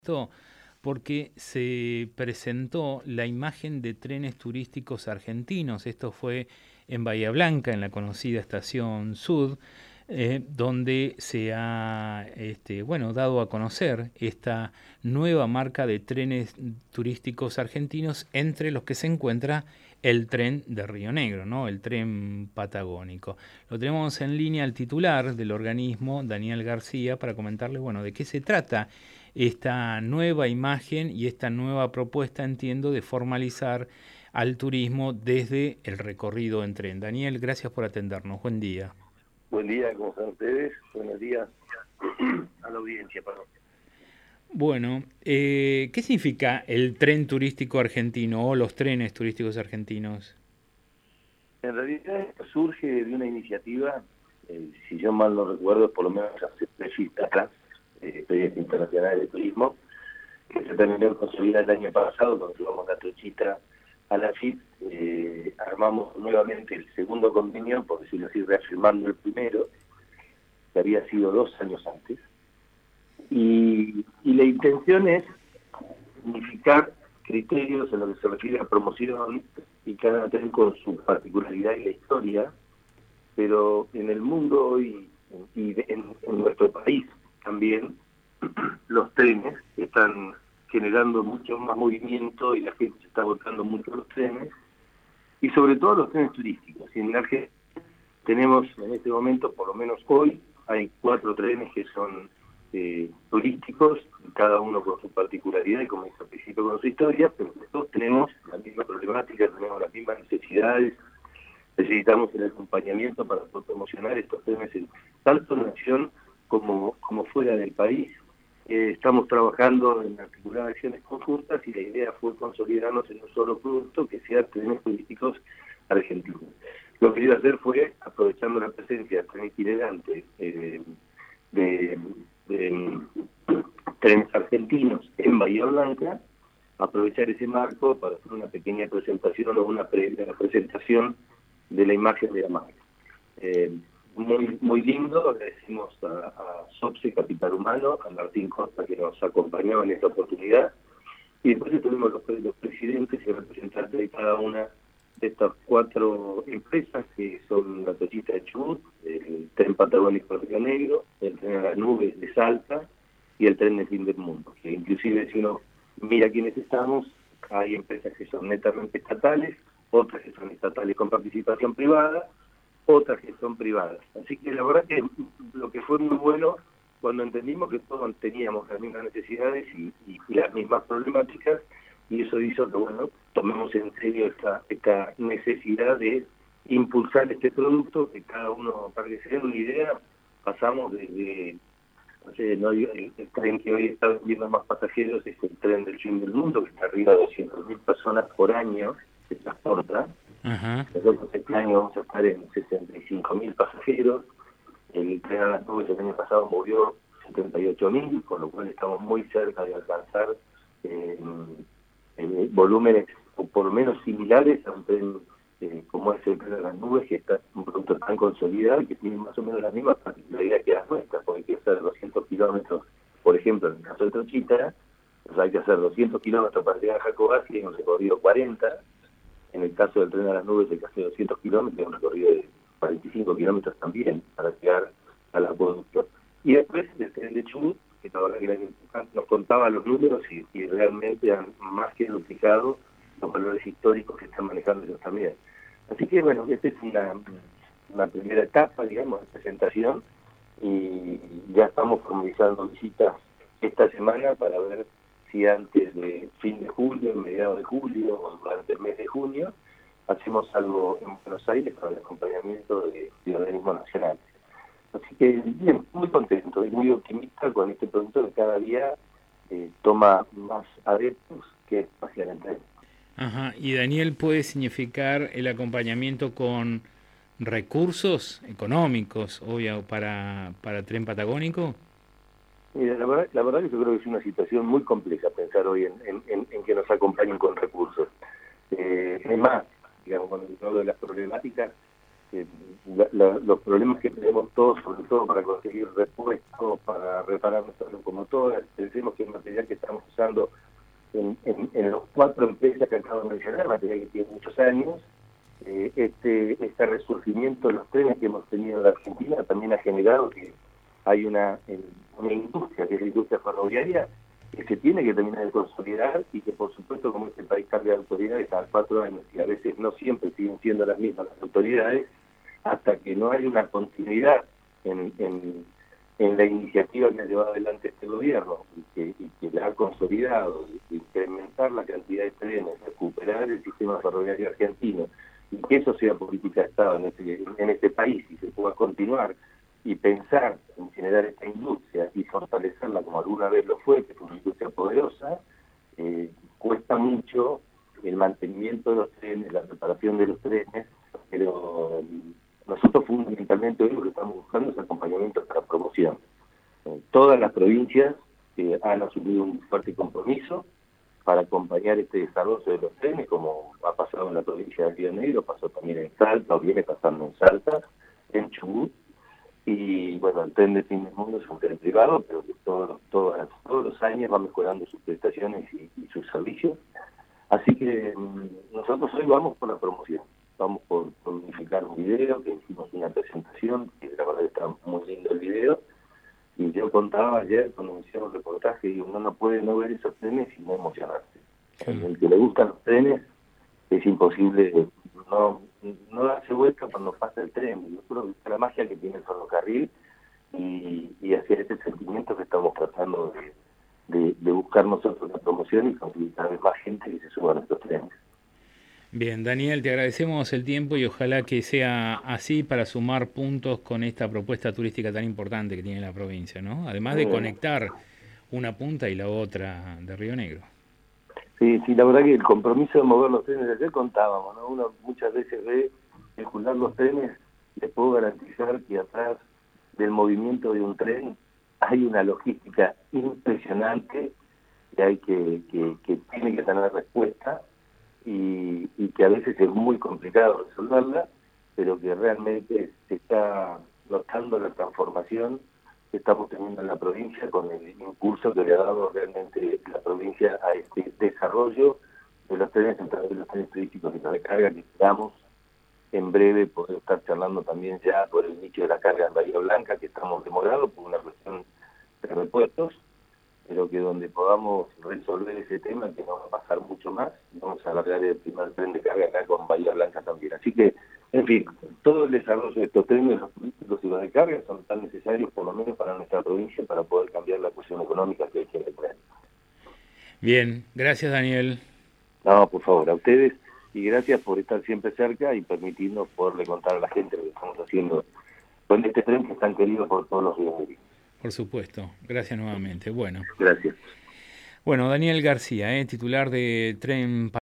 Esto porque se presentó la imagen de trenes turísticos argentinos. Esto fue en Bahía Blanca, en la conocida Estación Sud, donde se ha dado a conocer esta nueva marca de trenes turísticos argentinos, entre los que se encuentra el tren de Río Negro, ¿no? El tren patagónico. Lo tenemos en línea al titular del organismo, Daniel García, para comentarle, de qué se trata esta nueva imagen y esta nueva propuesta, entiendo, de formalizar al turismo desde el recorrido en tren. Daniel, gracias por atendernos. Buen día. Buen día, ¿cómo están ustedes? Buenos días a la audiencia, perdón. Bueno, ¿qué significa el tren turístico argentino o los trenes turísticos argentinos? En realidad esto surge de una iniciativa, si yo mal no recuerdo, por lo menos hace 3 fiestas atrás, Ferias Internacionales de Turismo, que se terminó de consolidar el año pasado, cuando llevamos la trochita a la FIT. Armamos nuevamente el segundo convenio, por decirlo así, reafirmando el primero, que había sido 2 años antes. Y la intención es unificar criterios en lo que se refiere a promoción y cada tren con su particularidad y la historia, pero en el mundo hoy y en nuestro país también los trenes están generando mucho más movimiento y la gente se está volcando mucho a los trenes, y sobre todo los trenes turísticos. Y en Argentina tenemos en este momento, por lo menos hoy, hay 4 trenes que son turísticos, cada uno con su particularidad y, como dije al principio, con su historia, pero todos tenemos la misma problemática, tenemos las mismas necesidades. Necesitamos el acompañamiento para poder promocionar estos temas tanto en nación como fuera del país. Estamos trabajando en articular acciones conjuntas y la idea fue consolidarnos en un solo producto que sea trenes turísticos argentinos. Lo que iba a hacer fue, aprovechando la presencia del tren itinerante de trenes argentinos en Bahía Blanca, aprovechar ese marco para hacer una pequeña presentación o una presentación de la imagen de la marca. Muy lindo. Agradecemos a SOPSE Capital Humano, a Martín Costa, que nos acompañó en esta oportunidad, y después tenemos los presidentes y representantes de cada una de estas 4 empresas, que son la Trochita de Chubut, el tren patagónico de Río Negro, el tren a las nubes de Salta y el tren del fin del mundo, que inclusive si uno mira quiénes estamos, hay empresas que son netamente estatales, otras que son estatales con participación privada, otras que son privadas. Así que la verdad que lo que fue muy bueno, cuando entendimos que todos teníamos las mismas necesidades y las mismas problemáticas, y eso hizo que, tomemos en serio esta necesidad de impulsar este producto, que cada uno, para que se den una idea, pasamos desde, el tren que hoy está vendiendo más pasajeros es el tren del fin del mundo, que está arriba de 200.000 personas por año, se transporta. Ajá. Nosotros este año vamos a estar en 65.000 pasajeros. El tren a las nubes el año pasado movió 78.000, con lo cual estamos muy cerca de alcanzar volúmenes o por lo menos similares a un tren como es el tren a las nubes, que está un producto tan consolidado y que tiene más o menos las mismas particularidades que las nuestras, porque hay que hacer 200 kilómetros, por ejemplo, en el caso de Trochita, pues hay que hacer 200 kilómetros para llegar a Jacobacci, y un recorrido 40. En el caso del tren a las nubes, el que hace 200 kilómetros, un recorrido de 45 kilómetros también, para llegar al acueducto. Y después el tren de Chubut, que la verdad que nos contaba los números y realmente han más que duplicado los valores históricos que están manejando ellos también. Así que, esta es una primera etapa, digamos, de presentación, y ya estamos formalizando visitas esta semana para ver si antes de fin de julio, mediados de julio o durante el mes de junio, hacemos algo en Buenos Aires para el acompañamiento de organismos nacionales. Así que, bien, muy contento y muy optimista con este producto que cada día toma más adeptos, que es Pasear en Tren. Ajá. Y Daniel, ¿puede significar el acompañamiento con recursos económicos, obvio, para Tren Patagónico? Mira, la verdad que yo creo que es una situación muy compleja pensar hoy en que nos acompañen con recursos. Es más, digamos, cuando hablo de las problemáticas, eh, los problemas que tenemos todos, sobre todo para conseguir repuestos, para reparar nuestras locomotoras. Pensemos que el material que estamos usando en los 4 empresas que acabo de mencionar, material que tiene muchos años, este resurgimiento de los trenes que hemos tenido en la Argentina también ha generado que hay una industria, que es la industria ferroviaria, que se tiene que terminar de consolidar y que, por supuesto, como este país cambia de autoridades cada 4 años y a veces no siempre siguen siendo las mismas las autoridades, hasta que no hay una continuidad en la iniciativa que ha llevado adelante este gobierno y que la ha consolidado, incrementar la cantidad de trenes, recuperar el sistema ferroviario argentino, y que eso sea política de Estado en este país y se pueda continuar y pensar en generar esta industria y fortalecerla como alguna vez lo fue, que fue una industria poderosa, cuesta mucho el mantenimiento de los trenes, la reparación de los trenes, pero nosotros fundamentalmente hoy lo que estamos buscando es acompañamiento para promoción. Todas las provincias han asumido un fuerte compromiso para acompañar este desarrollo de los trenes, como ha pasado en la provincia de Río Negro, pasó también en Salta, o viene pasando en Salta, en Chubut, y bueno, el tren de fin del mundo es un tren privado, pero que todos los años va mejorando sus prestaciones y sus servicios. Así que nosotros hoy vamos por la promoción, vamos por unificar un video, que hicimos una presentación, que la verdad está muy lindo el video, y yo contaba ayer cuando me hicieron el reportaje, digo, uno no puede no ver esos trenes y no emocionarse. El que le gustan los trenes es imposible no darse vuelta cuando pasa el tren. Yo creo que es la magia que tiene el ferrocarril y hacia ese sentimiento que estamos tratando de buscar nosotros la promoción y conseguir cada vez más gente que se suba a nuestros trenes. Bien, Daniel, te agradecemos el tiempo y ojalá que sea así para sumar puntos con esta propuesta turística tan importante que tiene la provincia, ¿no? Además de conectar una punta y la otra de Río Negro. Sí, la verdad que el compromiso de mover los trenes, ayer contábamos, ¿no? Uno muchas veces ve circular los trenes, les puedo garantizar que atrás del movimiento de un tren hay una logística impresionante que hay que tiene que tener respuesta y que a veces es muy complicado resolverla, pero que realmente se está notando la transformación que estamos teniendo en la provincia con el impulso que le ha dado realmente la provincia a este desarrollo de los trenes, a través de los trenes turísticos y la recarga, que esperamos en breve poder estar charlando también ya por el nicho de la carga en Bahía Blanca, que estamos demorados por una cuestión de repuestos, pero que donde podamos resolver ese tema, que no va a pasar mucho más, vamos a alargar el primer tren de carga acá con Bahía Blanca también. Así que, en fin, todo el desarrollo de estos trenes, los turísticos y los de carga, son tan necesarios, por lo menos para nuestra provincia, para poder cambiar la cuestión económica que hay que tener. Bien, gracias Daniel. No, por favor, a ustedes, y gracias por estar siempre cerca y permitirnos poderle contar a la gente lo que estamos haciendo con este tren que es tan querido por todos los rioneguinos. Por supuesto, gracias nuevamente. Bueno. Gracias. Bueno, Daniel García, titular de Tren